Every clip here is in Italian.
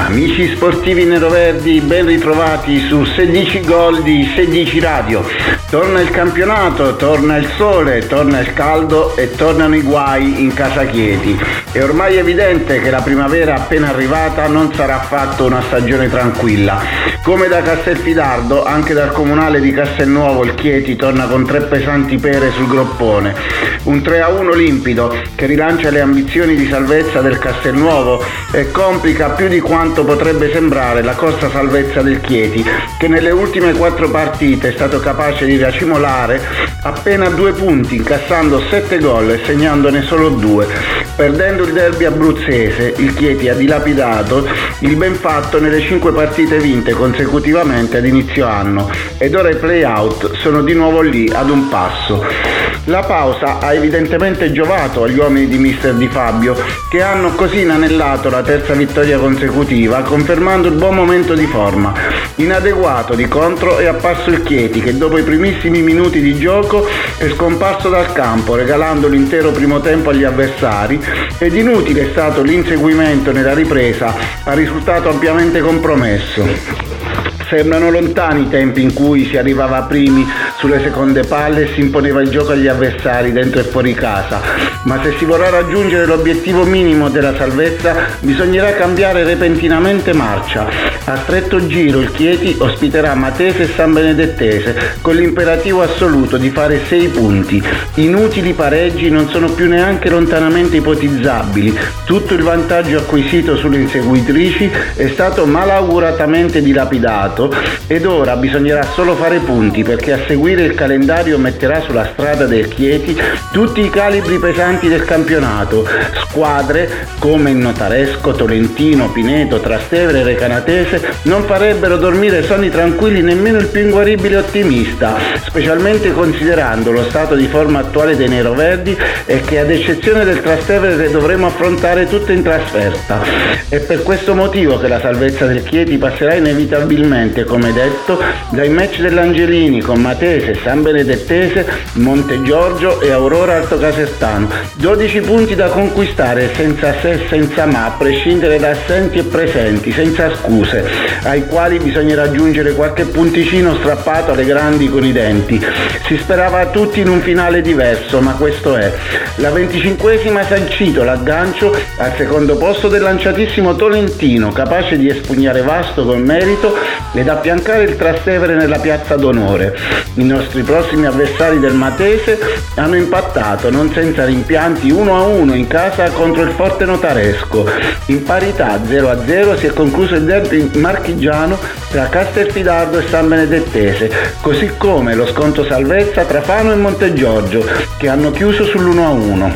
Amici sportivi neroverdi, ben ritrovati su 16 gol di 16 Radio. Torna il campionato, torna il sole, torna il caldo e tornano i guai in casa Chieti. È ormai evidente che la primavera appena arrivata non sarà affatto una stagione tranquilla. Come da Castelfidardo, anche dal comunale di Castelnuovo il Chieti torna con 3 pesanti pere sul groppone. Un 3-1 limpido che rilancia le ambizioni di salvezza del Castelnuovo e complica più di quanto potrebbe sembrare la corsa salvezza del Chieti, che nelle ultime 4 partite è stato capace di racimolare appena 2 punti, incassando 7 gol e segnandone solo 2. Perdendo il derby abruzzese, il Chieti ha dilapidato il ben fatto nelle 5 partite vinte consecutivamente ad inizio anno ed ora i play-out sono di nuovo lì ad un passo. La pausa ha evidentemente giovato agli uomini di mister Di Fabio, che hanno così inanellato la 3ª vittoria consecutiva, confermando il buon momento di forma. Inadeguato di contro è apparso il Chieti, che dopo i primissimi minuti di gioco è scomparso dal campo, regalando l'intero primo tempo agli avversari, ed inutile è stato l'inseguimento nella ripresa, a risultato ampiamente compromesso. Sembrano lontani i tempi in cui si arrivava primi sulle seconde palle e si imponeva il gioco agli avversari dentro e fuori casa, ma se si vorrà raggiungere l'obiettivo minimo della salvezza bisognerà cambiare repentinamente marcia. A stretto giro il Chieti ospiterà Matese e San Benedettese con l'imperativo assoluto di fare 6 punti. Inutili pareggi non sono più neanche lontanamente ipotizzabili. Tutto il vantaggio acquisito sulle inseguitrici è stato malauguratamente dilapidato ed ora bisognerà solo fare punti, perché a seguire il calendario metterà sulla strada del Chieti tutti i calibri pesanti del campionato, squadre come il Notaresco, Tolentino, Pineto, Trastevere e Recanatese non farebbero dormire sonni tranquilli nemmeno il più inguaribile ottimista, specialmente considerando lo stato di forma attuale dei neroverdi e che ad eccezione del Trastevere le dovremo affrontare tutte in trasferta. È per questo motivo che la salvezza del Chieti passerà inevitabilmente, come detto, dai match dell'Angelini con Matese, San Benedettese, Montegiorgio e Aurora Alto Casertano. 12 punti da conquistare senza se e senza ma, a prescindere da assenti e presenti, senza scuse, ai quali bisognerà aggiungere qualche punticino strappato alle grandi con i denti. Si sperava tutti in un finale diverso, ma questo è. La 25esima ha sancito l'aggancio al secondo posto del lanciatissimo Tolentino, capace di espugnare Vasto con merito ed affiancare il Trastevere nella piazza d'onore. I nostri prossimi avversari del Matese hanno impattato non senza rimpianti 1-1 in casa contro il forte Notaresco. In parità 0-0 si è concluso il derby marchigiano tra Castelfidardo e San Benedettese, così come lo sconto salvezza tra Fano e Montegiorgio, che hanno chiuso sull'1-1.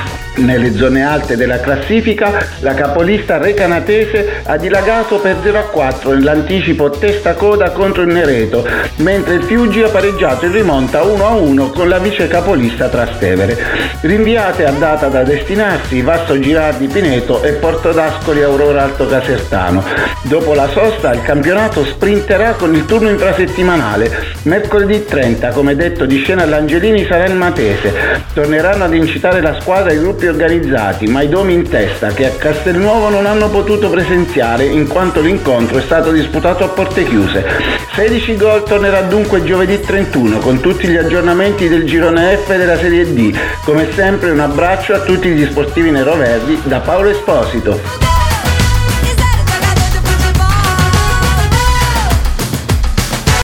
Nelle zone alte della classifica la capolista recanatese ha dilagato per 0-4 nell'anticipo testa-coda contro il Nereto, mentre il Fiuggi ha pareggiato in rimonta 1-1 con la vice capolista Trastevere. Rinviate a data da destinarsi Vasto Girardi Pineto e Portodascoli Aurora Alto Casertano. Dopo la sosta il campionato sprinterà con il turno infrasettimanale. Mercoledì 30, come detto, di scena all'Angelini sarà il Matese. Torneranno ad incitare la squadra i gruppi organizzati, ma i domi in testa, che a Castelnuovo non hanno potuto presenziare in quanto l'incontro è stato disputato a porte chiuse. 16 gol tornerà dunque giovedì 31 con tutti gli aggiornamenti del girone F della Serie D. Come sempre un abbraccio a tutti gli sportivi neroverdi da Paolo Esposito.